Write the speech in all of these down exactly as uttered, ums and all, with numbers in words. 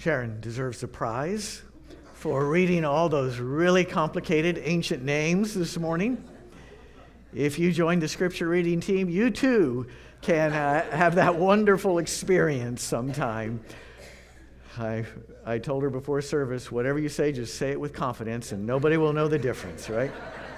Sharon deserves a prize for reading all those really complicated ancient names this morning. If you join the scripture reading team, you too can uh, have that wonderful experience sometime. I I told her before service, whatever you say, just say it with confidence and nobody will know the difference, right?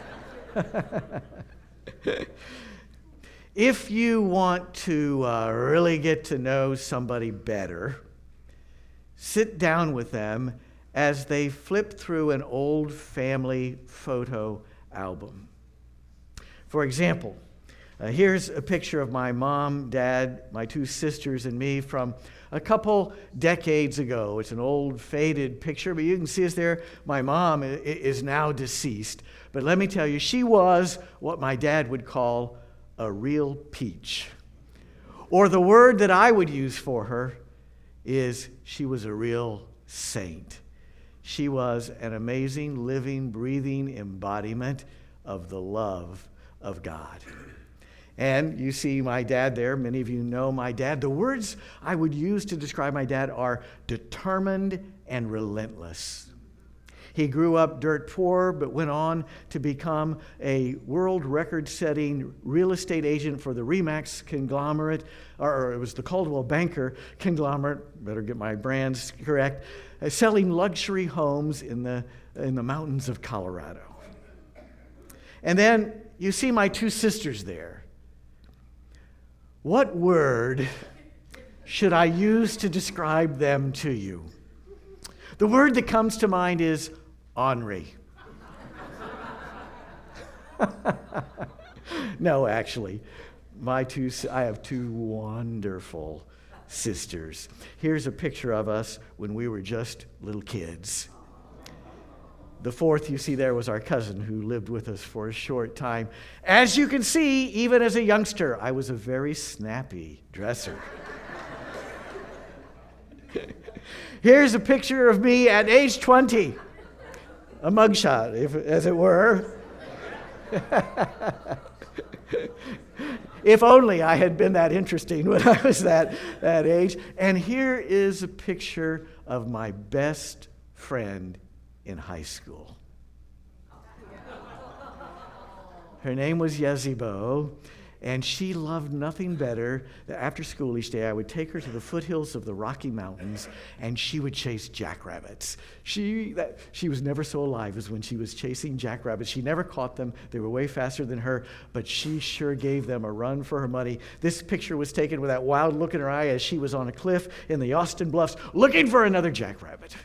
If you want to uh, really get to know somebody better, sit down with them as they flip through an old family photo album. For example, uh, here's a picture of my mom, dad, my two sisters, and me from a couple decades ago. It's an old faded picture, but you can see us there. My mom is now deceased, but let me tell you, she was what my dad would call a real peach. Or the word that I would use for her is she was a real saint. She was an amazing, living, breathing embodiment of the love of God. And you see my dad there. Many of you know my dad. The words I would use to describe my dad are determined and relentless. He grew up dirt poor, but went on to become a world record-setting real estate agent for the RE/MAX conglomerate, or it was the Coldwell Banker conglomerate, better get my brands correct, uh, selling luxury homes in the, in the mountains of Colorado. And then you see my two sisters there. What word should I use to describe them to you? The word that comes to mind is ornery. No, actually, my two, I have two wonderful sisters. Here's a picture of us when we were just little kids. The fourth you see there was our cousin who lived with us for a short time. As you can see, even as a youngster, I was a very snappy dresser. Here's a picture of me at age twenty. A mugshot, if, as it were. If only I had been that interesting when I was that, that age. And here is a picture of my best friend in high school. Her name was Yezebo, and she loved nothing better than after school each day I would take her to the foothills of the Rocky Mountains, and she would chase jackrabbits. She that, she was never so alive as when she was chasing jackrabbits. She never caught them. They were way faster than her, but she sure gave them a run for her money. This picture was taken with that wild look in her eye as she was on a cliff in the Austin Bluffs looking for another jackrabbit.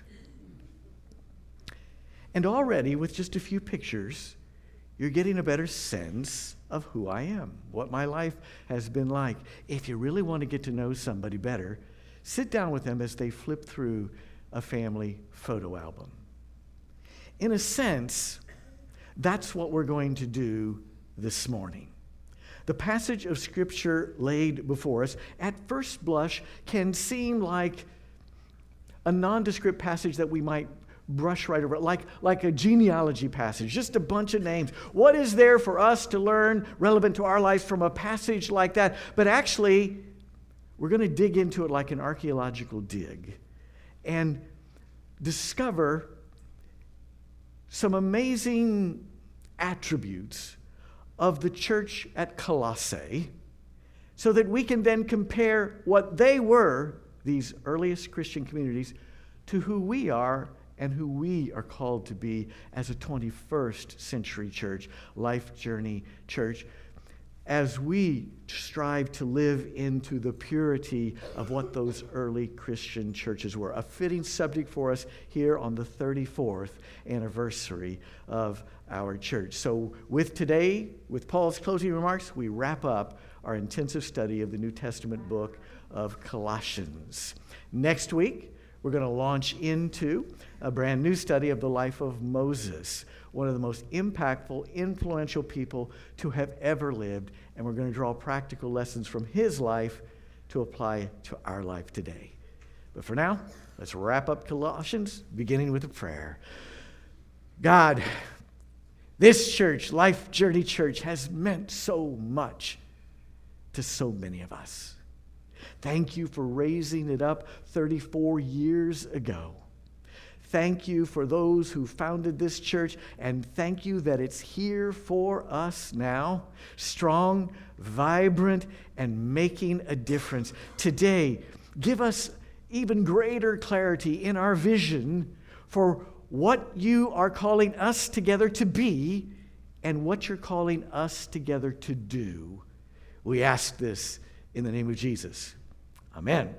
And already, with just a few pictures, you're getting a better sense of who I am, what my life has been like. If you really want to get to know somebody better, sit down with them as they flip through a family photo album. In a sense, that's what we're going to do this morning. The passage of Scripture laid before us, at first blush, can seem like a nondescript passage that we might brush right over it, like, like a genealogy passage, just a bunch of names. What is there for us to learn relevant to our lives from a passage like that? But actually, we're going to dig into it like an archaeological dig and discover some amazing attributes of the church at Colossae so that we can then compare what they were, these earliest Christian communities, to who we are and who we are called to be as a twenty-first century church, Life Journey Church, as we strive to live into the purity of what those early Christian churches were. A fitting subject for us here on the thirty-fourth anniversary of our church. So with today, with Paul's closing remarks, we wrap up our intensive study of the New Testament book of Colossians. Next week, we're going to launch into a brand new study of the life of Moses, one of the most impactful, influential people to have ever lived, and we're going to draw practical lessons from his life to apply to our life today. But for now, let's wrap up Colossians, beginning with a prayer. God, this church, Life Journey Church, has meant so much to so many of us. Thank you for raising it up thirty-four years ago. Thank you for those who founded this church, and thank you that it's here for us now, strong, vibrant, and making a difference. Today, give us even greater clarity in our vision for what you are calling us together to be and what you're calling us together to do. We ask this in the name of Jesus. Amen.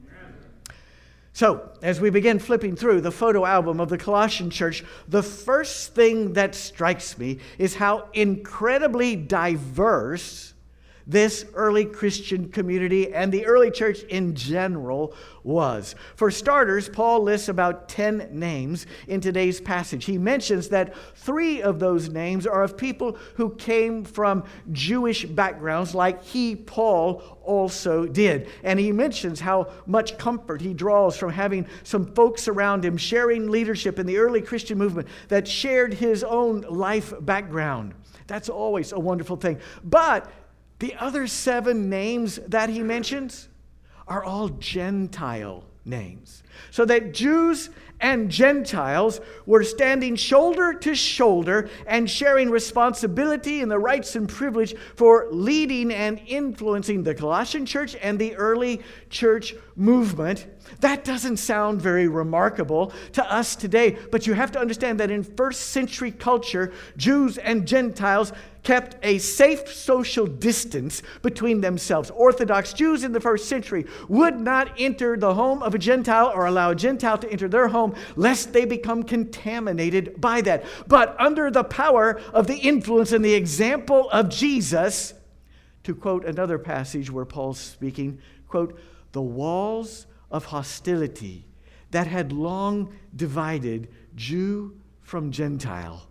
So, as we begin flipping through the photo album of the Colossian church, the first thing that strikes me is how incredibly diverse this early Christian community and the early church in general was. For starters, Paul lists about ten names in today's passage. He mentions that three of those names are of people who came from Jewish backgrounds like he, Paul, also did. And he mentions how much comfort he draws from having some folks around him sharing leadership in the early Christian movement that shared his own life background. That's always a wonderful thing. But the other seven names that he mentions are all Gentile names. So that Jews and Gentiles were standing shoulder to shoulder and sharing responsibility and the rights and privilege for leading and influencing the Colossian church and the early church movement. That doesn't sound very remarkable to us today, but you have to understand that in first century culture, Jews and Gentiles kept a safe social distance between themselves. Orthodox Jews in the first century would not enter the home of a Gentile or allow a Gentile to enter their home lest they become contaminated by that. But under the power of the influence and the example of Jesus, to quote another passage where Paul's speaking, quote, the walls of hostility that had long divided Jew from Gentile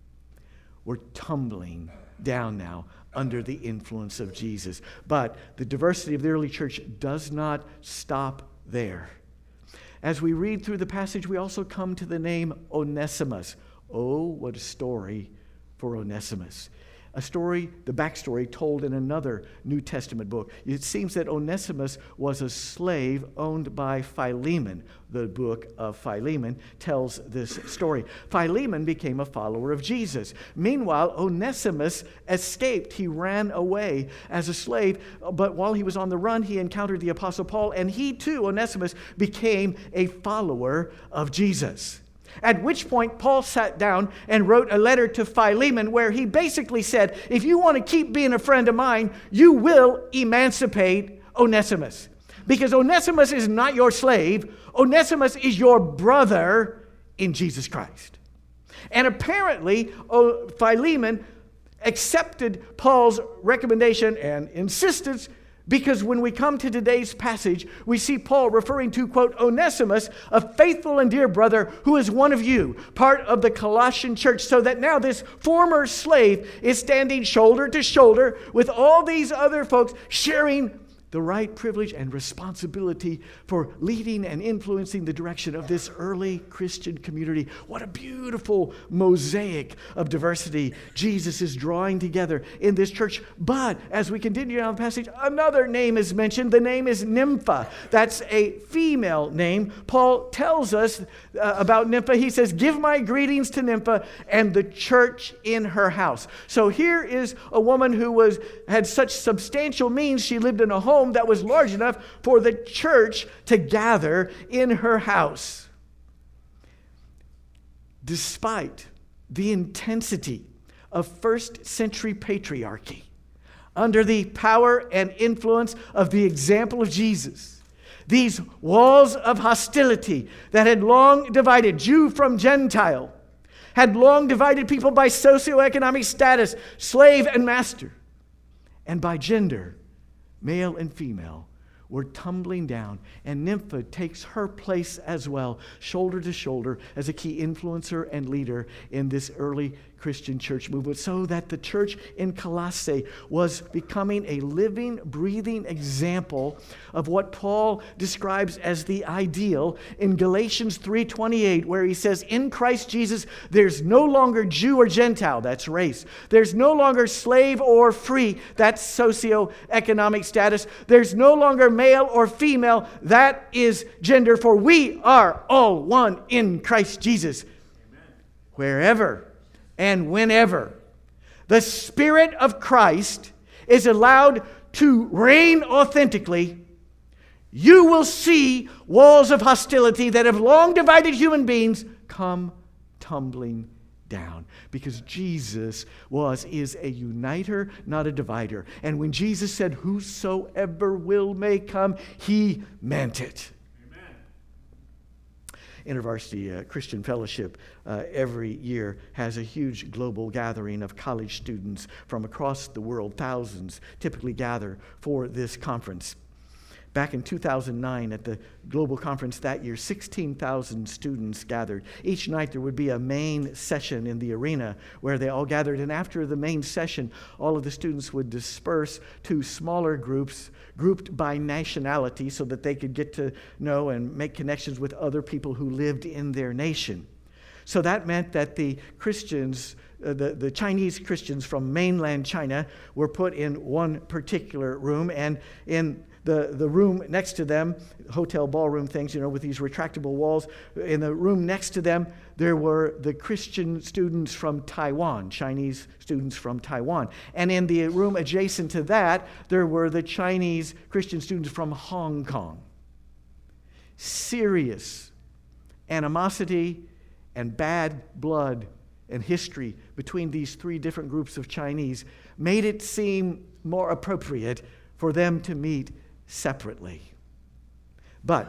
were tumbling down now under the influence of Jesus. But the diversity of the early church does not stop there. As we read through the passage, we also come to the name Onesimus. Oh, what a story for Onesimus. A story, the backstory told in another New Testament book. It seems that Onesimus was a slave owned by Philemon. The book of Philemon tells this story. Philemon became a follower of Jesus. Meanwhile, Onesimus escaped. He ran away as a slave, but while he was on the run, he encountered the Apostle Paul, and he too, Onesimus, became a follower of Jesus. At which point, Paul sat down and wrote a letter to Philemon where he basically said, if you want to keep being a friend of mine, you will emancipate Onesimus. Because Onesimus is not your slave. Onesimus is your brother in Jesus Christ. And apparently, Philemon accepted Paul's recommendation and insistence, because when we come to today's passage, we see Paul referring to, quote, Onesimus, a faithful and dear brother who is one of you, part of the Colossian church, so that now this former slave is standing shoulder to shoulder with all these other folks sharing the right privilege and responsibility for leading and influencing the direction of this early Christian community. What a beautiful mosaic of diversity Jesus is drawing together in this church. But as we continue down the passage, another name is mentioned. The name is Nympha. That's a female name. Paul tells us uh, about Nympha. He says, give my greetings to Nympha and the church in her house. So here is a woman who was had such substantial means. She lived in a home that was large enough for the church to gather in her house. Despite the intensity of first century patriarchy, under the power and influence of the example of Jesus, these walls of hostility that had long divided Jew from Gentile, had long divided people by socioeconomic status, slave and master, and by gender, male and female, were tumbling down, and Nympha takes her place as well, shoulder to shoulder, as a key influencer and leader in this early Christian church movement, so that the church in Colossae was becoming a living, breathing example of what Paul describes as the ideal in Galatians three twenty-eight, where he says, in Christ Jesus, there's no longer Jew or Gentile, that's race. There's no longer slave or free, that's socioeconomic status. There's no longer male or female. That is gender, for we are all one in Christ Jesus. Amen. Wherever and whenever the Spirit of Christ is allowed to reign authentically, you will see walls of hostility that have long divided human beings come tumbling down. Because Jesus was, is a uniter, not a divider. And when Jesus said, whosoever will may come, he meant it. InterVarsity uh, Christian Fellowship uh, every year has a huge global gathering of college students from across the world. Thousands typically gather for this conference. Back in two thousand nine, at the global conference that year, sixteen thousand students gathered. Each night there would be a main session in the arena where they all gathered. And after the main session, all of the students would disperse to smaller groups, grouped by nationality, so that they could get to know and make connections with other people who lived in their nation. So that meant that the Christians, uh, the, the Chinese Christians from mainland China, were put in one particular room, and in The, the room next to them, hotel ballroom things, you know, with these retractable walls. In the room next to them, there were the Christian students from Taiwan, Chinese students from Taiwan. And in the room adjacent to that, there were the Chinese Christian students from Hong Kong. Serious animosity and bad blood and history between these three different groups of Chinese made it seem more appropriate for them to meet separately. But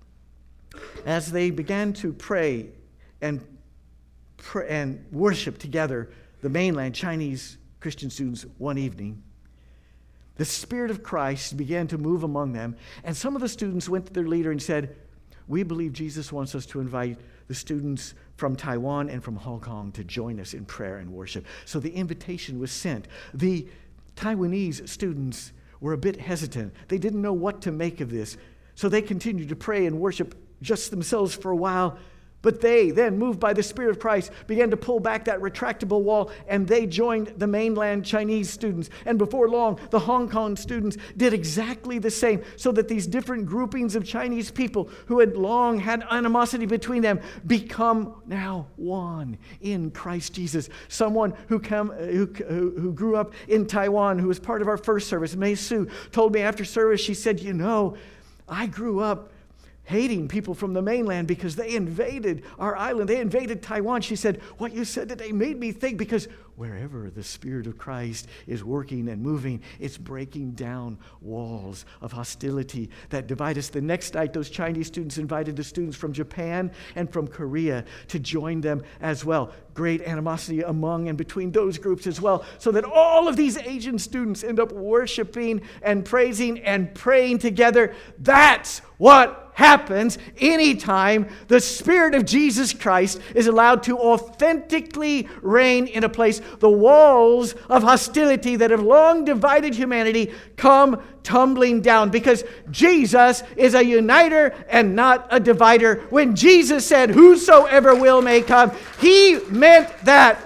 as they began to pray and pray and worship together, the mainland Chinese Christian students, one evening, the Spirit of Christ began to move among them, and some of the students went to their leader and said, we believe Jesus wants us to invite the students from Taiwan and from Hong Kong to join us in prayer and worship. So the invitation was sent. The Taiwanese students were a bit hesitant. They didn't know what to make of this. So they continued to pray and worship just themselves for a while. But they then, moved by the Spirit of Christ, began to pull back that retractable wall, and they joined the mainland Chinese students. And before long, the Hong Kong students did exactly the same, so that these different groupings of Chinese people who had long had animosity between them become now one in Christ Jesus. Someone who, come, who, who grew up in Taiwan, who was part of our first service, Mei Su, told me after service, she said, you know, I grew up hating people from the mainland because they invaded our island. They invaded Taiwan. She said, what you said today made me think, because wherever the Spirit of Christ is working and moving, it's breaking down walls of hostility that divide us. The next night, those Chinese students invited the students from Japan and from Korea to join them as well. Great animosity among and between those groups as well, so that all of these Asian students end up worshiping and praising and praying together. That's what happens anytime the Spirit of Jesus Christ is allowed to authentically reign in a place. The walls of hostility that have long divided humanity come tumbling down, because Jesus is a uniter and not a divider. When Jesus said, whosoever will may come, he meant that.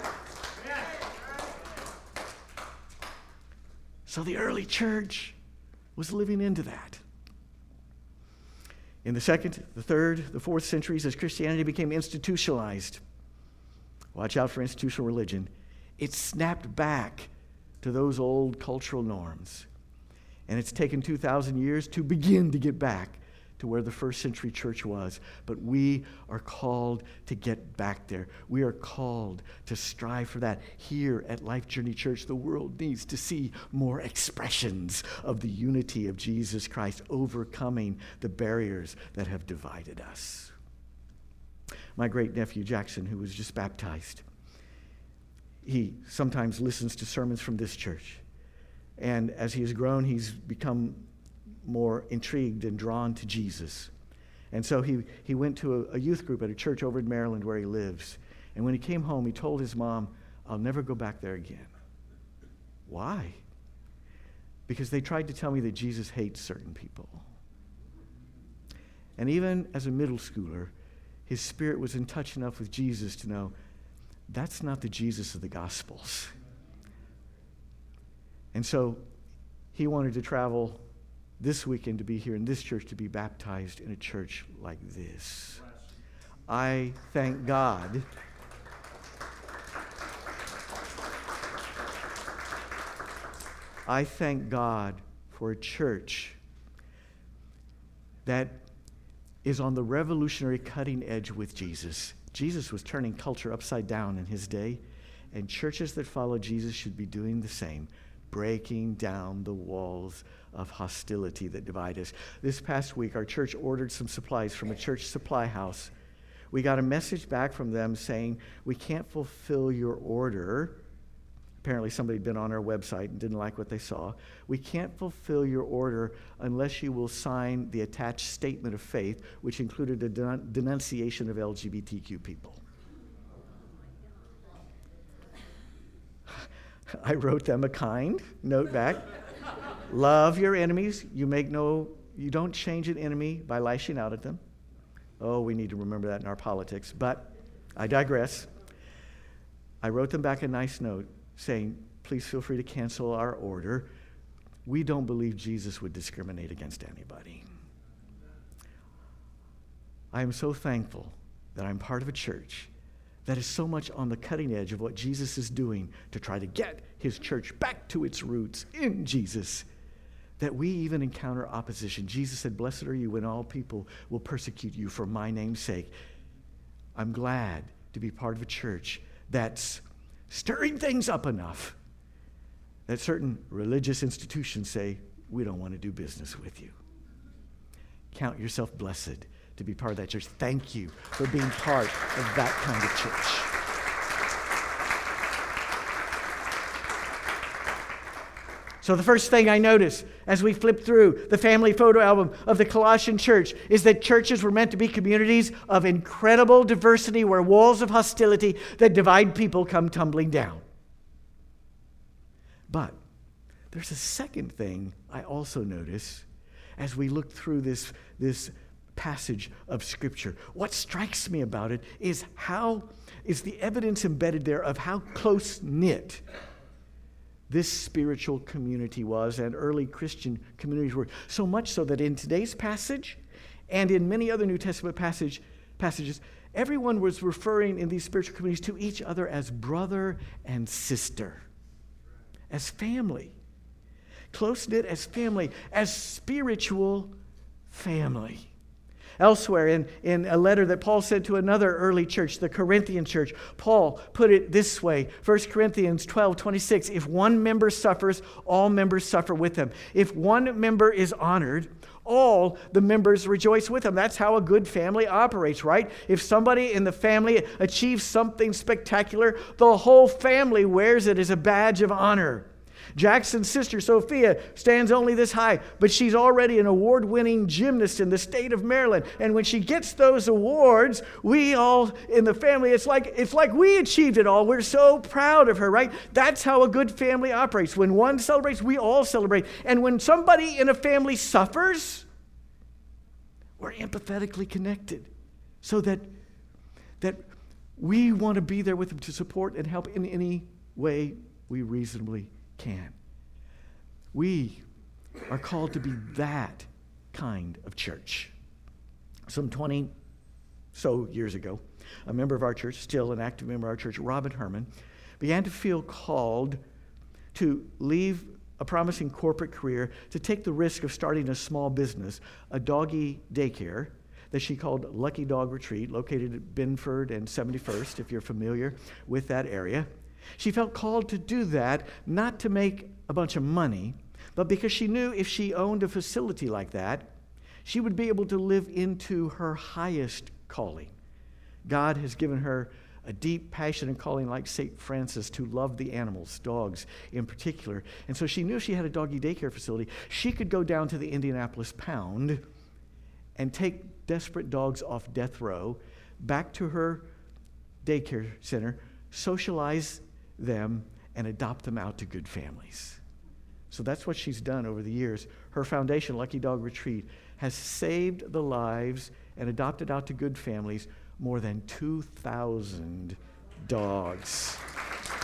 So the early church was living into that. In the second, the third, the fourth centuries, as Christianity became institutionalized, watch out for institutional religion, it snapped back to those old cultural norms. And it's taken two thousand years to begin to get back to where the first century church was. But we are called to get back there. We are called to strive for that. Here at Life Journey Church, the world needs to see more expressions of the unity of Jesus Christ, overcoming the barriers that have divided us. My great nephew Jackson, who was just baptized, he sometimes listens to sermons from this church. And as he has grown, he's become more intrigued and drawn to Jesus. And so he, he went to a, a youth group at a church over in Maryland where he lives. And when he came home, he told his mom, I'll never go back there again. Why? Because they tried to tell me that Jesus hates certain people. And even as a middle schooler, his spirit was in touch enough with Jesus to know that's not the Jesus of the Gospels. And so he wanted to travel this weekend to be here in this church, to be baptized in a church like this. I thank God I thank God for a church that is on the revolutionary cutting edge with Jesus. Jesus was turning culture upside down in his day, and churches that follow Jesus should be doing the same, breaking down the walls of hostility that divide us. This past week, our church ordered some supplies from a church supply house. We got a message back from them saying, we can't fulfill your order. Apparently somebody had been on our website and didn't like what they saw. We can't fulfill your order unless you will sign the attached statement of faith, which included a denun- denunciation of L G B T Q people. I wrote them a kind note back. Love your enemies. You make no, you don't change an enemy by lashing out at them. Oh, we need to remember that in our politics. But I digress. I wrote them back a nice note saying, please feel free to cancel our order. We don't believe Jesus would discriminate against anybody. I am so thankful that I'm part of a church that is so much on the cutting edge of what Jesus is doing to try to get his church back to its roots in Jesus, that we even encounter opposition. Jesus said, blessed are you when all people will persecute you for my name's sake. I'm glad to be part of a church that's stirring things up enough that certain religious institutions say, we don't want to do business with you. Count yourself blessed to be part of that church. Thank you for being part of that kind of church. So the first thing I notice as we flip through the family photo album of the Colossian church is that churches were meant to be communities of incredible diversity where walls of hostility that divide people come tumbling down. But there's a second thing I also notice as we look through this, this passage of Scripture. What strikes me about it is how is the evidence embedded there of how close-knit this spiritual community was, and early Christian communities were. So much so that in today's passage and in many other New Testament passage, passages, everyone was referring in these spiritual communities to each other as brother and sister, as family, close-knit as family, as spiritual family. Elsewhere, in, in a letter that Paul sent to another early church, the Corinthian church, Paul put it this way, First Corinthians twelve twenty-six, if one member suffers, all members suffer with him. If one member is honored, all the members rejoice with him. That's how a good family operates, right? If somebody in the family achieves something spectacular, the whole family wears it as a badge of honor. Jackson's sister, Sophia, stands only this high, but she's already an award-winning gymnast in the state of Maryland. And when she gets those awards, we all in the family, it's like, it's like we achieved it all. We're so proud of her, right? That's how a good family operates. When one celebrates, we all celebrate. And when somebody in a family suffers, we're empathetically connected so that, that we want to be there with them to support and help in any way we reasonably can. We are called to be that kind of church. Some twenty so years ago, a member of our church, still an active member of our church, Robin Herman, began to feel called to leave a promising corporate career to take the risk of starting a small business, a doggy daycare that she called Lucky Dog Retreat, located at Binford and seventy-first, if you're familiar with that area. She felt called to do that, not to make a bunch of money, but because she knew if she owned a facility like that, she would be able to live into her highest calling. God has given her a deep passion and calling like Saint Francis to love the animals, dogs in particular. And so she knew if she had a doggy daycare facility, she could go down to the Indianapolis Pound and take desperate dogs off death row back to her daycare center, socialize them, and adopt them out to good families. So that's what she's done over the years. Her foundation, Lucky Dog Retreat, has saved the lives and adopted out to good families more than two thousand dogs.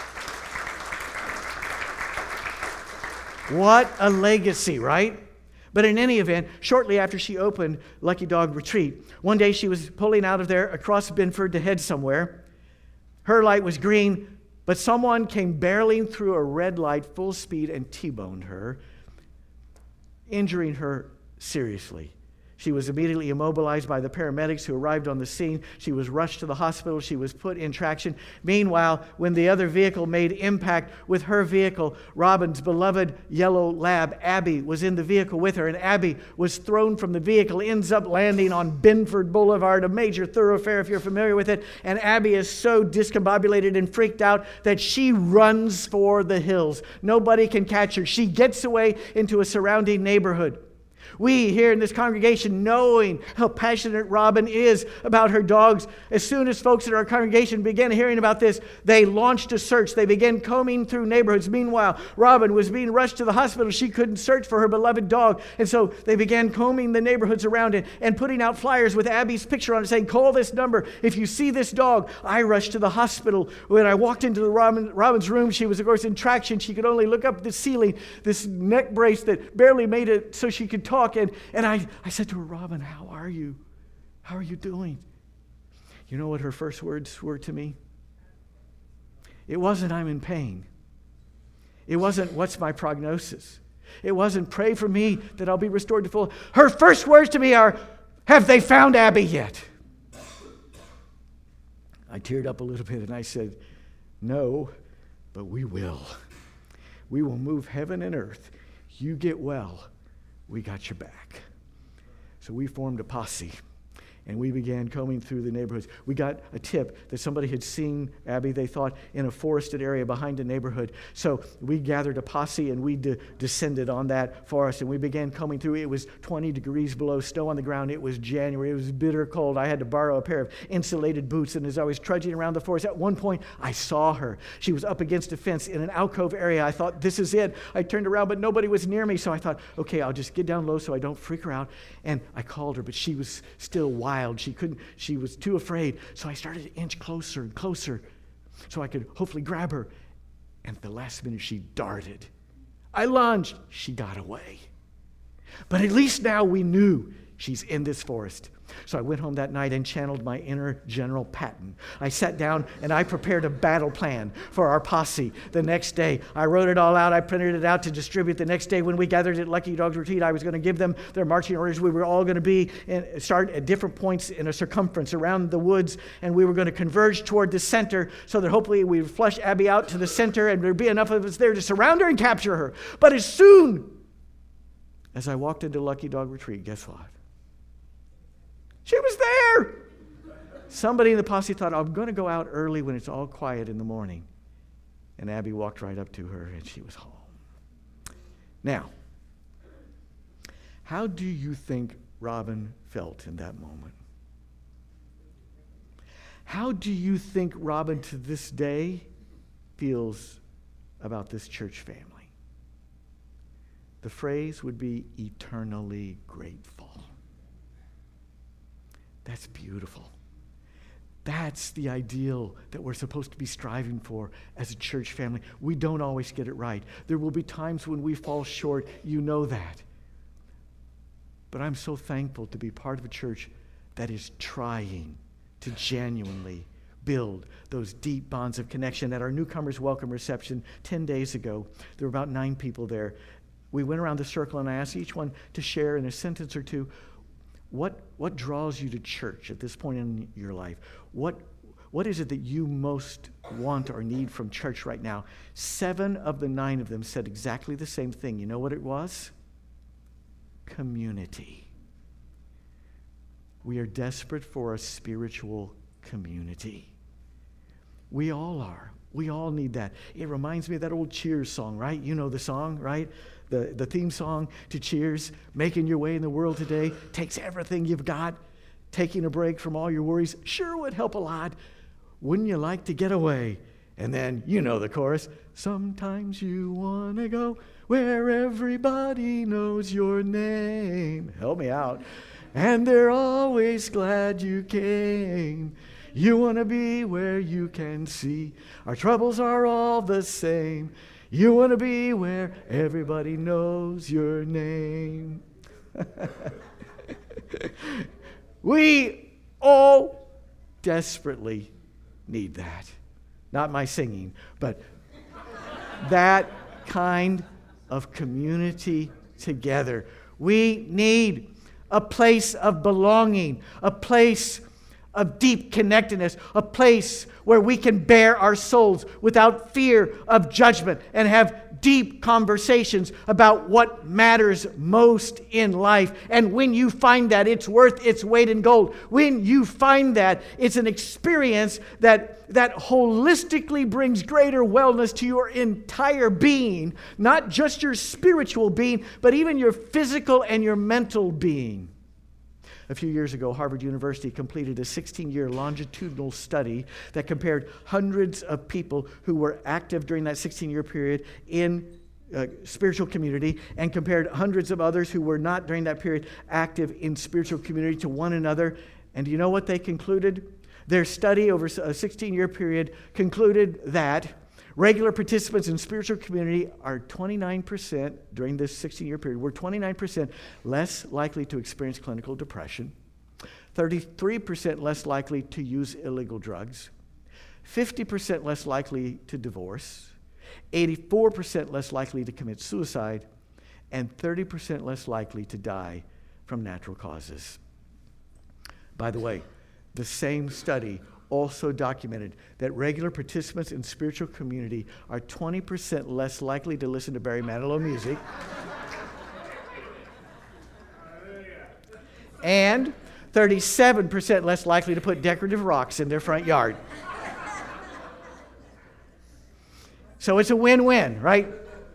What a legacy, right? But in any event, shortly after she opened Lucky Dog Retreat, one day she was pulling out of there across Binford to head somewhere. Her light was green, but someone came barreling through a red light full speed and T-boned her, injuring her seriously. She was immediately immobilized by the paramedics who arrived on the scene. She was rushed to the hospital. She was put in traction. Meanwhile, when the other vehicle made impact with her vehicle, Robin's beloved yellow lab, Abby, was in the vehicle with her, and Abby was thrown from the vehicle, ends up landing on Binford Boulevard, a major thoroughfare if you're familiar with it. And Abby is so discombobulated and freaked out that she runs for the hills. Nobody can catch her. She gets away into a surrounding neighborhood. We here in this congregation, knowing how passionate Robin is about her dogs, as soon as folks in our congregation began hearing about this, they launched a search. They began combing through neighborhoods. Meanwhile, Robin was being rushed to the hospital. She couldn't search for her beloved dog. And so they began combing the neighborhoods around it and putting out flyers with Abby's picture on it saying, call this number. If you see this dog, I rushed to the hospital. When I walked into the Robin, Robin's room, she was, of course, in traction. She could only look up at the ceiling, this neck brace that barely made it so she could talk. And, and I, I said to her, Robin, how are you? How are you doing? You know what her first words were to me? It wasn't, I'm in pain. It wasn't, what's my prognosis? It wasn't, pray for me that I'll be restored to full. Her first words to me are, have they found Abby yet? I teared up a little bit and I said, no, but we will. We will move heaven and earth. You get well. We got your back. So we formed a posse, and we began combing through the neighborhoods. We got a tip that somebody had seen Abby, they thought, in a forested area behind a neighborhood. So we gathered a posse, and we de- descended on that forest, and we began combing through. It was twenty degrees below, snow on the ground. It was January. It was bitter cold. I had to borrow a pair of insulated boots, and as I was trudging around the forest, at one point, I saw her. She was up against a fence in an alcove area. I thought, this is it. I turned around, but nobody was near me, so I thought, okay, I'll just get down low so I don't freak her out. And I called her, but she was still wild. She couldn't, she was too afraid. So I started to inch closer and closer so I could hopefully grab her. And at the last minute, she darted. I lunged. She got away. But at least now we knew she's in this forest. So I went home that night and channeled my inner General Patton. I sat down and I prepared a battle plan for our posse the next day. I wrote it all out. I printed it out to distribute the next day. When we gathered at Lucky Dog's Retreat, I was going to give them their marching orders. We were all going to be and start at different points in a circumference around the woods, and we were going to converge toward the center so that hopefully we would flush Abby out to the center and there'd be enough of us there to surround her and capture her. But as soon as I walked into Lucky Dog Retreat, guess what? She was there. Somebody in the posse thought, I'm going to go out early when it's all quiet in the morning. And Abby walked right up to her, and she was home. Now, how do you think Robin felt in that moment? How do you think Robin to this day feels about this church family? The phrase would be eternally grateful. That's beautiful. That's the ideal that we're supposed to be striving for as a church family. We don't always get it right. There will be times when we fall short. You know that. But I'm so thankful to be part of a church that is trying to genuinely build those deep bonds of connection. At our newcomers welcome reception ten days ago, there were about nine people there. We went around the circle and I asked each one to share in a sentence or two, What what draws you to church at this point in your life? What what is it that you most want or need from church right now? Seven of the nine of them said exactly the same thing. You know what it was? Community. We are desperate for a spiritual community. We all are. We all need that. It reminds me of that old Cheers song, right? You know the song, right? The, the theme song to Cheers, making your way in the world today takes everything you've got. Taking a break from all your worries sure would help a lot. Wouldn't you like to get away? And then, you know the chorus. Sometimes you want to go where everybody knows your name. Help me out. And they're always glad you came. You want to be where you can see our troubles are all the same. You want to be where everybody knows your name. We all desperately need that. Not my singing, but that kind of community together. We need a place of belonging, a place of deep connectedness, a place where we can bare our souls without fear of judgment and have deep conversations about what matters most in life. And when you find that, it's worth its weight in gold. When you find that, it's an experience that, that holistically brings greater wellness to your entire being, not just your spiritual being, but even your physical and your mental being. A few years ago, Harvard University completed a sixteen-year longitudinal study that compared hundreds of people who were active during that sixteen-year period in uh, spiritual community and compared hundreds of others who were not during that period active in spiritual community to one another. And do you know what they concluded? Their study over a sixteen-year period concluded that regular participants in spiritual community are twenty-nine percent during this sixteen-year period, were twenty-nine percent less likely to experience clinical depression, thirty-three percent less likely to use illegal drugs, fifty percent less likely to divorce, eighty-four percent less likely to commit suicide, and thirty percent less likely to die from natural causes. By the way, the same study also documented that regular participants in spiritual community are twenty percent less likely to listen to Barry Manilow music and thirty-seven percent less likely to put decorative rocks in their front yard. So it's a win-win, right?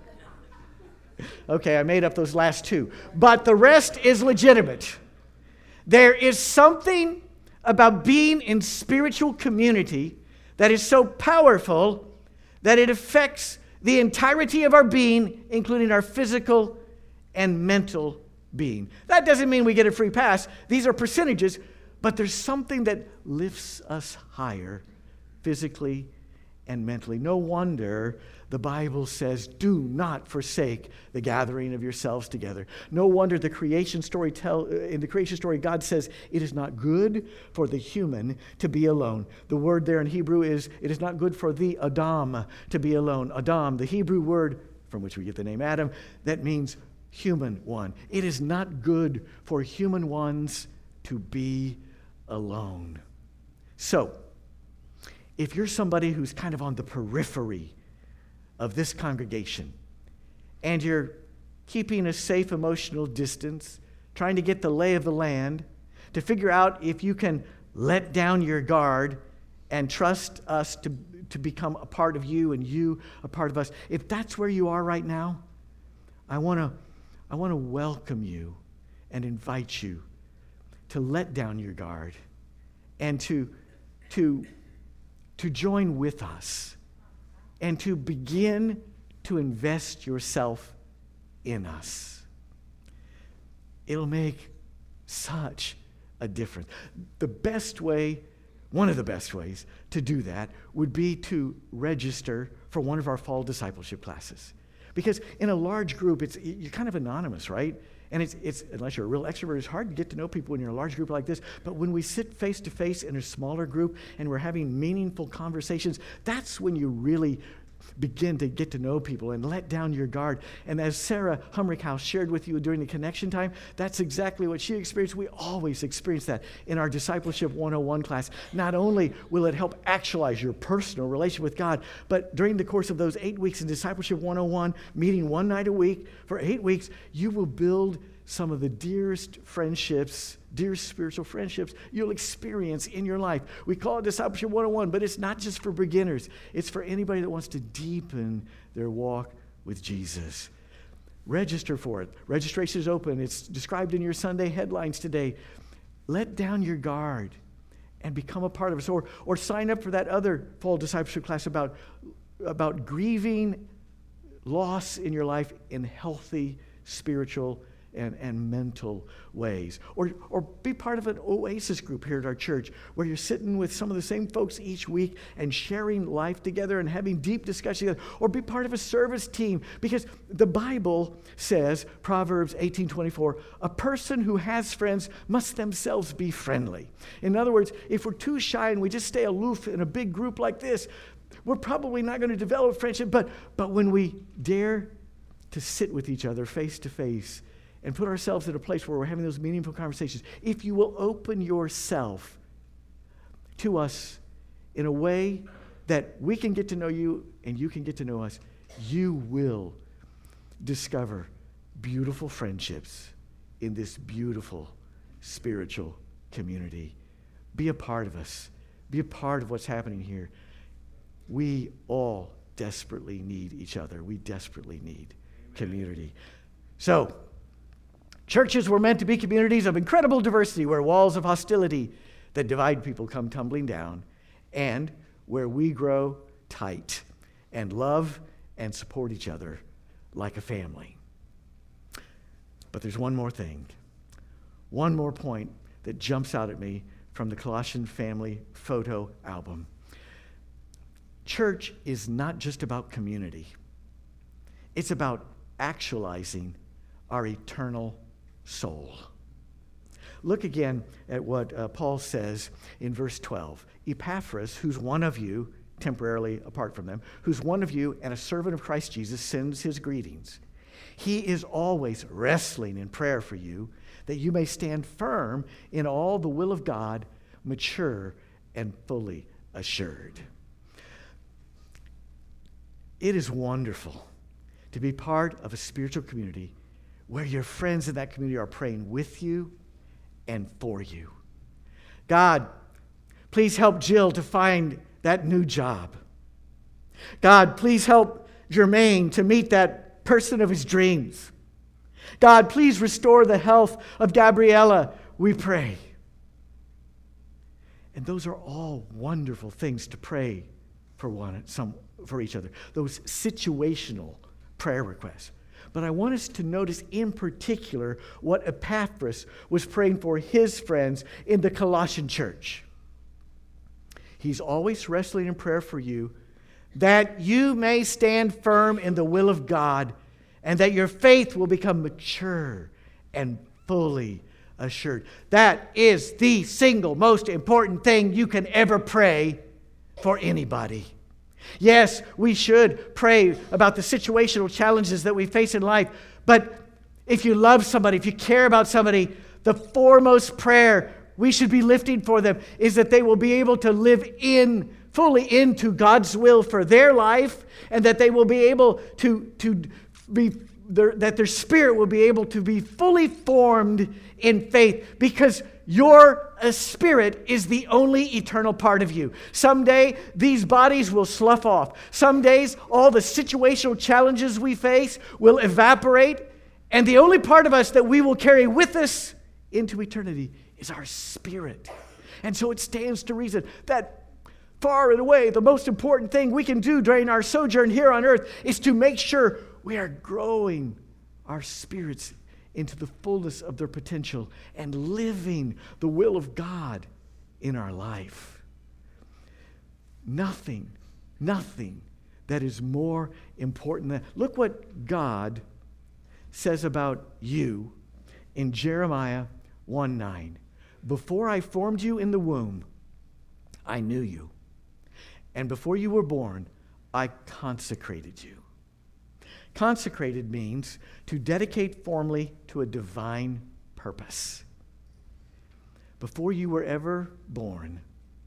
Okay, I made up those last two. But the rest is legitimate. There is something about being in spiritual community that is so powerful that it affects the entirety of our being, including our physical and mental being. That doesn't mean we get a free pass. These are percentages, but there's something that lifts us higher physically and mentally. No wonder the Bible says, do not forsake the gathering of yourselves together. No wonder the creation story tell in the creation story, God says, it is not good for the human to be alone. The word there in Hebrew is, it is not good for the Adam to be alone. Adam, the Hebrew word from which we get the name Adam, that means human one. It is not good for human ones to be alone. So, if you're somebody who's kind of on the periphery of this congregation, and you're keeping a safe emotional distance, trying to get the lay of the land, to figure out if you can let down your guard and trust us to, to become a part of you and you a part of us, if that's where you are right now, I want to I want to welcome you and invite you to let down your guard and to to to join with us and to begin to invest yourself in us. It'll make such a difference. The best way, one of the best ways to do that would be to register for one of our fall discipleship classes. Because in a large group, it's you're kind of anonymous, right? And it's, it's unless you're a real extrovert, it's hard to get to know people when you're in a large group like this. But when we sit face to face in a smaller group and we're having meaningful conversations, that's when you really begin to get to know people and let down your guard. And as Sarah Humrickhouse shared with you during the connection time, that's exactly what she experienced. We always experience that in our Discipleship one oh one class. Not only will it help actualize your personal relationship with God, but during the course of those eight weeks in Discipleship one oh one, meeting one night a week for eight weeks, you will build some of the dearest friendships, dearest spiritual friendships you'll experience in your life. We call it Discipleship one oh one, but it's not just for beginners. It's for anybody that wants to deepen their walk with Jesus. Register for it. Registration is open. It's described in your Sunday headlines today. Let down your guard and become a part of us. Or, or sign up for that other fall discipleship class about, about grieving loss in your life in healthy spiritual and, and mental ways. Or, or be part of an Oasis group here at our church where you're sitting with some of the same folks each week and sharing life together and having deep discussion together. Or be part of a service team, because the Bible says, Proverbs eighteen twenty-four, a person who has friends must themselves be friendly. In other words, if we're too shy and we just stay aloof in a big group like this, we're probably not going to develop friendship. But, but when we dare to sit with each other face to face and put ourselves in a place where we're having those meaningful conversations, if you will open yourself to us in a way that we can get to know you and you can get to know us, you will discover beautiful friendships in this beautiful spiritual community. Be a part of us. Be a part of what's happening here. We all desperately need each other. We desperately need community. So, churches were meant to be communities of incredible diversity, where walls of hostility that divide people come tumbling down, and where we grow tight and love and support each other like a family. But there's one more thing, one more point that jumps out at me from the Colossian family photo album. Church is not just about community. It's about actualizing our eternal soul. Look again at what uh, Paul says in verse twelve. Epaphras, who's one of you, temporarily apart from them, who's one of you and a servant of Christ Jesus, sends his greetings. He is always wrestling in prayer for you, that you may stand firm in all the will of God, mature and fully assured. It is wonderful to be part of a spiritual community where your friends in that community are praying with you and for you. God, please help Jill to find that new job. God, please help Jermaine to meet that person of his dreams. God, please restore the health of Gabriella, we pray. And those are all wonderful things to pray for one, some, for each other. Those situational prayer requests. But I want us to notice in particular what Epaphras was praying for his friends in the Colossian church. He's always wrestling in prayer for you, that you may stand firm in the will of God, and that your faith will become mature and fully assured. That is the single most important thing you can ever pray for anybody. Yes, we should pray about the situational challenges that we face in life, but if you love somebody, if you care about somebody, the foremost prayer we should be lifting for them is that they will be able to live in, fully into God's will for their life, and that they will be able to, to be, their, that their spirit will be able to be fully formed in faith, because your spirit is the only eternal part of you. Someday, these bodies will slough off. Some days, all the situational challenges we face will evaporate, and the only part of us that we will carry with us into eternity is our spirit. And so it stands to reason that far and away, the most important thing we can do during our sojourn here on earth is to make sure we are growing our spirits into the fullness of their potential and living the will of God in our life. Nothing, nothing that is more important than... Look what God says about you in Jeremiah one nine. Before I formed you in the womb, I knew you. And before you were born, I consecrated you. Consecrated means to dedicate formally to a divine purpose. Before you were ever born,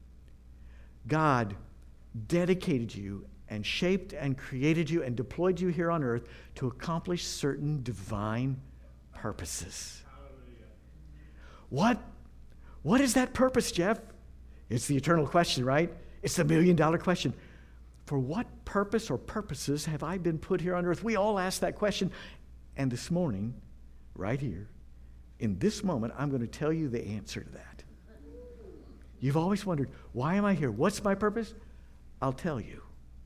God dedicated you and shaped and created you and deployed you here on earth to accomplish certain divine purposes. Hallelujah. What? What is that purpose, Jeff? It's the eternal question, right? It's the million dollar question. For what purpose or purposes have I been put here on earth? We all ask that question. And this morning, right here, in this moment, I'm going to tell you the answer to that. You've always wondered, why am I here? What's my purpose? I'll tell you.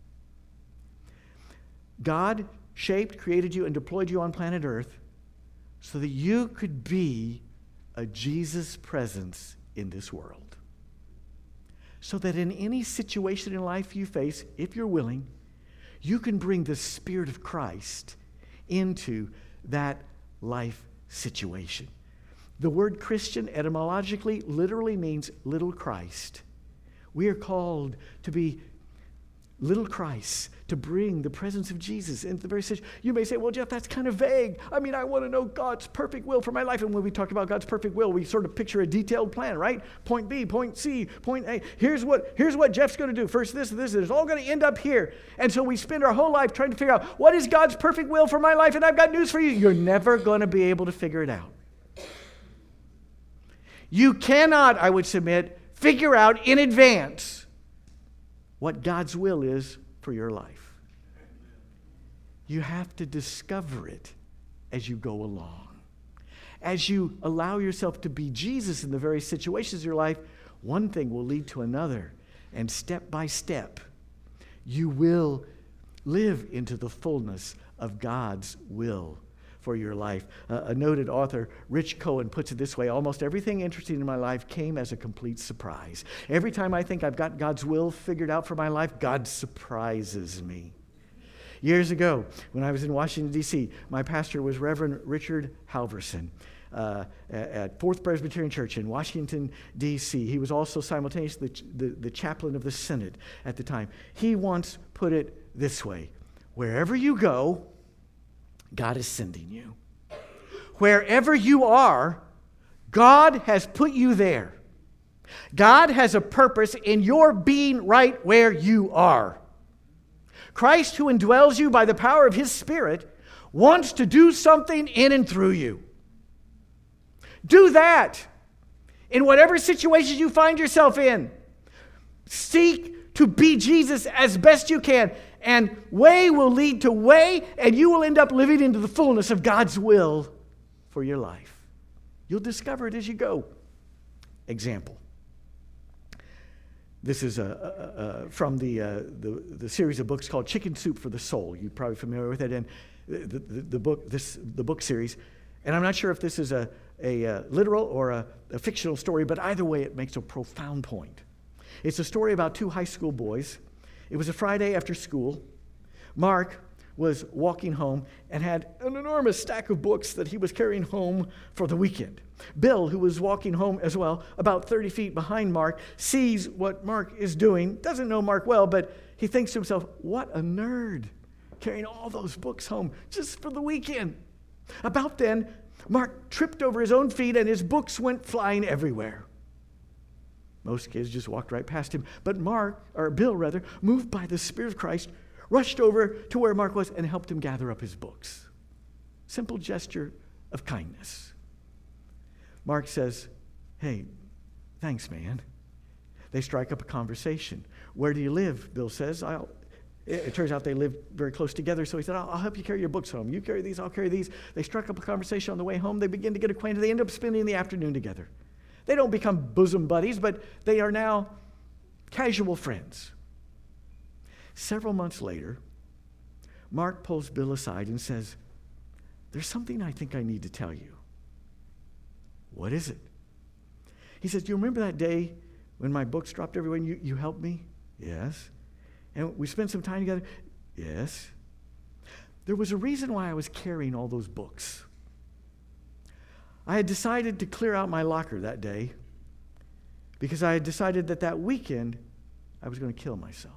God shaped, created you, and deployed you on planet Earth so that you could be a Jesus presence in this world. So that in any situation in life you face, if you're willing, you can bring the Spirit of Christ into that life situation. The word Christian etymologically literally means little Christ. We are called to be little Christ, to bring the presence of Jesus into the very situation. You may say, well, Jeff, that's kind of vague. I mean, I want to know God's perfect will for my life. And when we talk about God's perfect will, we sort of picture a detailed plan, right? Point B, point C, point A. Here's what, here's what Jeff's going to do. First this, this, this. It's all going to end up here. And so we spend our whole life trying to figure out, what is God's perfect will for my life? And I've got news for you. You're never going to be able to figure it out. You cannot, I would submit, figure out in advance what God's will is for your life. You have to discover it as you go along. As you allow yourself to be Jesus in the very situations of your life, one thing will lead to another. And step by step, you will live into the fullness of God's will for your life. Uh, a noted author, Rich Cohen, puts it this way: almost everything interesting in my life came as a complete surprise. Every time I think I've got God's will figured out for my life, God surprises me. Years ago, when I was in Washington, D C, my pastor was Reverend Richard Halverson uh, at Fourth Presbyterian Church in Washington, D C He was also simultaneously the, the, the chaplain of the Synod at the time. He once put it this way: wherever you go, God is sending you. Wherever you are, God has put you there. God has a purpose in your being right where you are. Christ, who indwells you by the power of His Spirit, wants to do something in and through you. Do that in whatever situations you find yourself in. Seek to be Jesus as best you can. And way will lead to way, and you will end up living into the fullness of God's will for your life. You'll discover it as you go. Example. This is a, a, a, from the, uh, the, the series of books called Chicken Soup for the Soul. You're probably familiar with it. And the, the, the, book, this, the book series. And I'm not sure if this is a, a, a literal or a, a fictional story, but either way, it makes a profound point. It's a story about two high school boys. It was a Friday after school. Mark was walking home and had an enormous stack of books that he was carrying home for the weekend. Bill, who was walking home as well, about thirty feet behind Mark, sees what Mark is doing, doesn't know Mark well, but he thinks to himself, what a nerd, carrying all those books home just for the weekend. About then, Mark tripped over his own feet and his books went flying everywhere. Most kids just walked right past him. But Mark, or Bill rather, moved by the Spirit of Christ, rushed over to where Mark was and helped him gather up his books. Simple gesture of kindness. Mark says, hey, thanks, man. They strike up a conversation. Where do you live? Bill says. I'll, it, it turns out they live very close together, so he said, I'll, I'll help you carry your books home. You carry these, I'll carry these. They struck up a conversation on the way home. They begin to get acquainted. They end up spending the afternoon together. They don't become bosom buddies, but they are now casual friends. Several months later, Mark pulls Bill aside and says, there's something I think I need to tell you. What is it? He says, do you remember that day when my books dropped everywhere and you, you helped me? Yes. And we spent some time together? Yes. There was a reason why I was carrying all those books. I had decided to clear out my locker that day because I had decided that that weekend I was going to kill myself.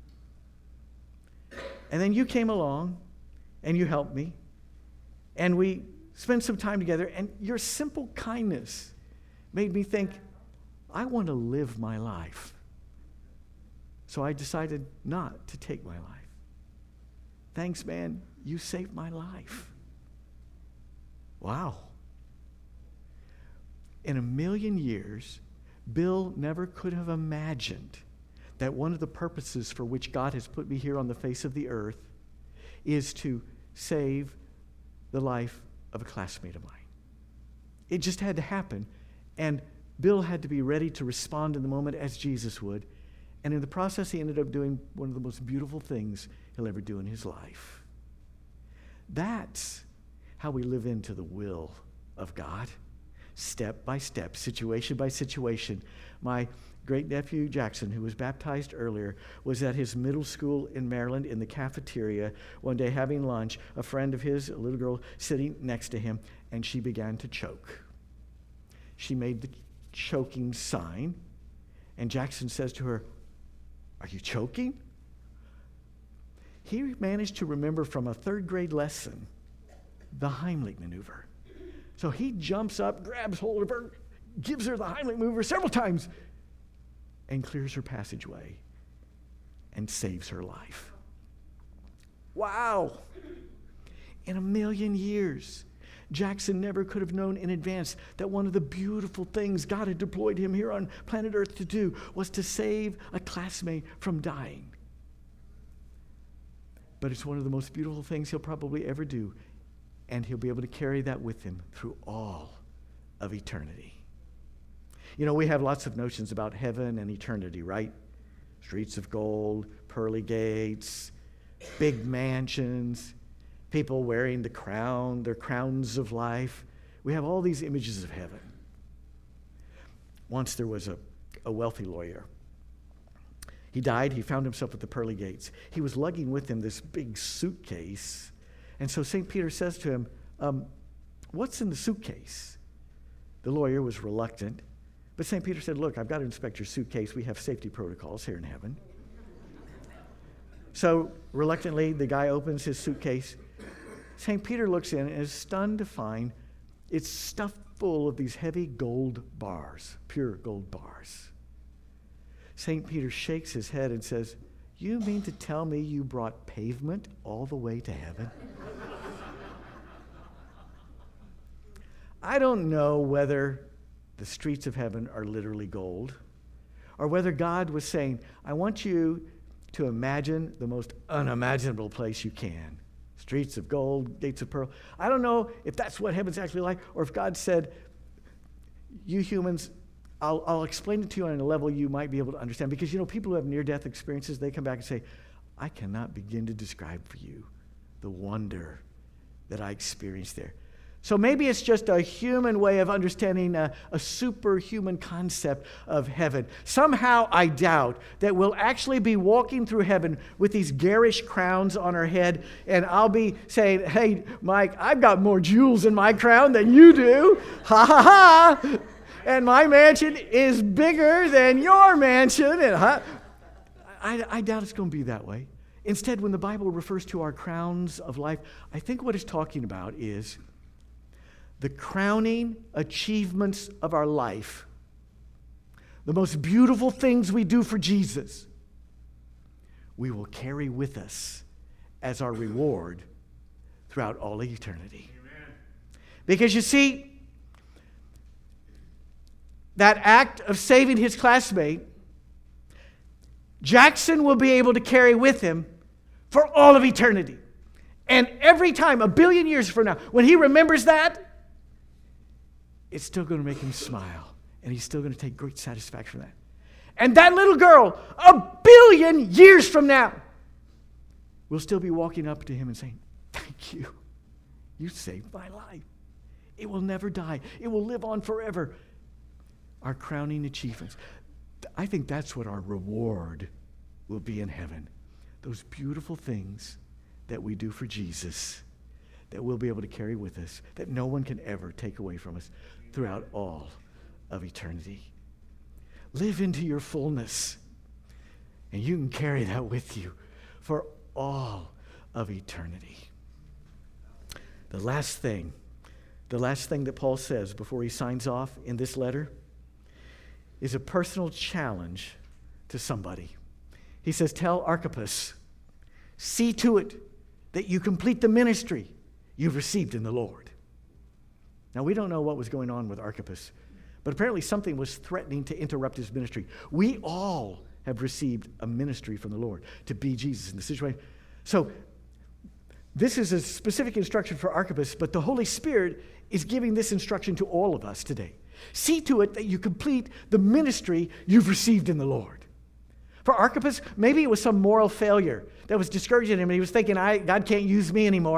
And then you came along and you helped me and we spent some time together, and your simple kindness made me think, I want to live my life. So I decided not to take my life. Thanks, man. You saved my life. Wow. In a million years, Bill never could have imagined that one of the purposes for which God has put me here on the face of the earth is to save the life of a classmate of mine. It just had to happen. And Bill had to be ready to respond in the moment as Jesus would. And in the process, he ended up doing one of the most beautiful things he'll ever do in his life. That's how we live into the will of God, step by step, situation by situation. My great-nephew Jackson, who was baptized earlier, was at his middle school in Maryland in the cafeteria one day having lunch. A friend of his, a little girl, sitting next to him, and she began to choke. She made the choking sign, and Jackson says to her, "Are you choking?" He managed to remember from a third grade lesson the Heimlich maneuver. So he jumps up, grabs hold of her, gives her the Heimlich maneuver several times, and clears her passageway and saves her life. Wow! In a million years, Jackson never could have known in advance that one of the beautiful things God had deployed him here on planet Earth to do was to save a classmate from dying. But it's one of the most beautiful things he'll probably ever do, and he'll be able to carry that with him through all of eternity. You know, we have lots of notions about heaven and eternity, right? Streets of gold, pearly gates, big mansions, people wearing the crown, their crowns of life. We have all these images of heaven. Once there was a, a wealthy lawyer. He died. He found himself at the pearly gates. He was lugging with him this big suitcase. And so Saint Peter says to him, um, what's in the suitcase? The lawyer was reluctant. But Saint Peter said, look, I've got to inspect your suitcase. We have safety protocols here in heaven. So reluctantly, the guy opens his suitcase. Saint Peter looks in and is stunned to find it's stuffed full of these heavy gold bars, pure gold bars. Saint Peter shakes his head and says, you mean to tell me you brought pavement all the way to heaven? I don't know whether the streets of heaven are literally gold, or whether God was saying, I want you to imagine the most unimaginable place you can. Streets of gold, gates of pearl. I don't know if that's what heaven's actually like, or if God said, you humans, I'll, I'll explain it to you on a level you might be able to understand. Because, you know, people who have near-death experiences, they come back and say, I cannot begin to describe for you the wonder that I experienced there. So maybe it's just a human way of understanding a, a superhuman concept of heaven. Somehow I doubt that we'll actually be walking through heaven with these garish crowns on our head, and I'll be saying, hey, Mike, I've got more jewels in my crown than you do. Ha ha ha! And my mansion is bigger than your mansion. And huh? I, I doubt it's going to be that way. Instead, when the Bible refers to our crowns of life, I think what it's talking about is the crowning achievements of our life, the most beautiful things we do for Jesus, we will carry with us as our reward throughout all eternity. Amen. Because you see, that act of saving his classmate, Jackson will be able to carry with him for all of eternity. And every time, a billion years from now, when he remembers that, it's still going to make him smile. And he's still going to take great satisfaction from that. And that little girl, a billion years from now, will still be walking up to him and saying, thank you. You saved my life. It will never die. It will live on forever. Our crowning achievements. I think that's what our reward will be in heaven. Those beautiful things that we do for Jesus that we'll be able to carry with us, that no one can ever take away from us throughout all of eternity. Live into your fullness, and you can carry that with you for all of eternity. The last thing, the last thing that Paul says before he signs off in this letter is a personal challenge to somebody. He says, tell Archippus, see to it that you complete the ministry you've received in the Lord. Now, we don't know what was going on with Archippus, but apparently something was threatening to interrupt his ministry. We all have received a ministry from the Lord to be Jesus in the situation. So this is a specific instruction for Archippus, but the Holy Spirit is giving this instruction to all of us today. See to it that you complete the ministry you've received in the Lord. For Archippus, maybe it was some moral failure that was discouraging him, and he was thinking, I, God can't use me anymore.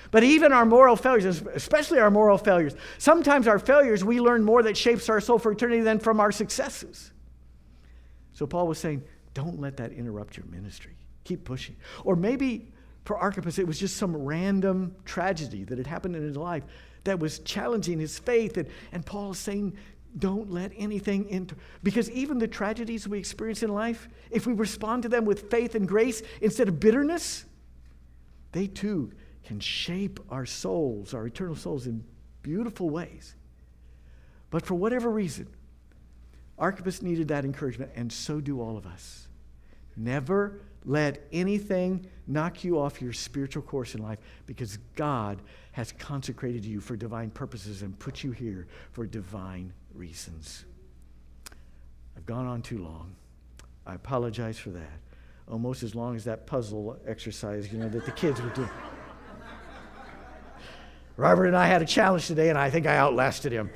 But even our moral failures, especially our moral failures, sometimes our failures, we learn more that shapes our soul for eternity than from our successes. So Paul was saying, don't let that interrupt your ministry. Keep pushing. Or maybe for Archippus, it was just some random tragedy that had happened in his life that was challenging his faith. And, and Paul is saying, don't let anything into, because even the tragedies we experience in life, if we respond to them with faith and grace instead of bitterness, they too can shape our souls, our eternal souls, in beautiful ways. But for whatever reason, Archippus needed that encouragement, and so do all of us. Never let anything knock you off your spiritual course in life, because God has consecrated you for divine purposes and put you here for divine reasons. I've gone on too long. I apologize for that. Almost as long as that puzzle exercise, you know, that the kids were doing. Robert and I had a challenge today, and I think I outlasted him.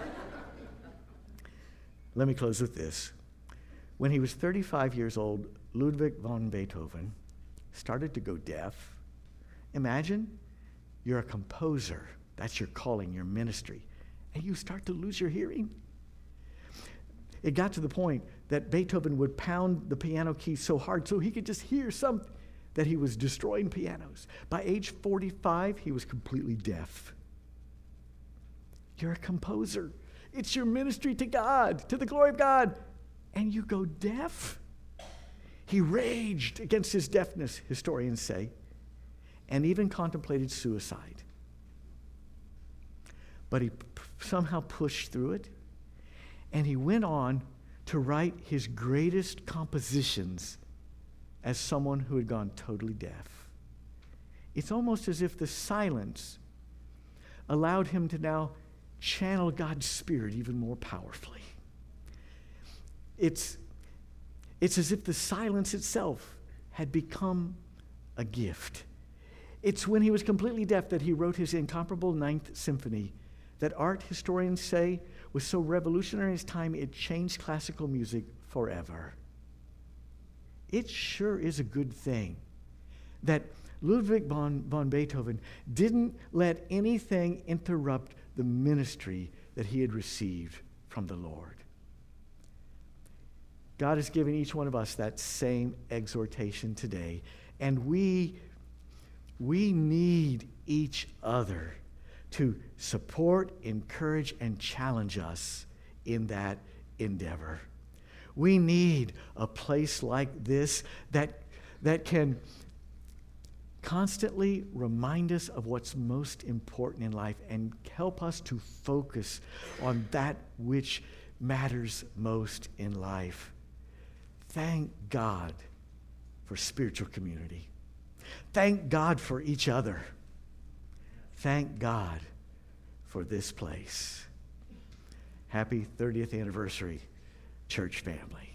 Let me close with this. When he was thirty-five years old, Ludwig von Beethoven started to go deaf. Imagine you're a composer. That's your calling, your ministry. And you start to lose your hearing. It got to the point that Beethoven would pound the piano keys so hard so he could just hear something, that he was destroying pianos. By age forty-five, he was completely deaf. You're a composer. It's your ministry to God, to the glory of God, and you go deaf? He raged against his deafness, historians say, and even contemplated suicide. But he p- somehow pushed through it, and he went on to write his greatest compositions as someone who had gone totally deaf. It's almost as if the silence allowed him to now channel God's Spirit even more powerfully. It's, it's as if the silence itself had become a gift. It's when he was completely deaf that he wrote his incomparable Ninth Symphony that art historians say was so revolutionary in its time it changed classical music forever. It sure is a good thing that Ludwig von, von Beethoven didn't let anything interrupt the ministry that he had received from the Lord. God has given each one of us that same exhortation today, and we, we need each other to support, encourage, and challenge us in that endeavor. We need a place like this that, that can constantly remind us of what's most important in life and help us to focus on that which matters most in life. Thank God for spiritual community. Thank God for each other. Thank God for this place. Happy thirtieth anniversary, church family.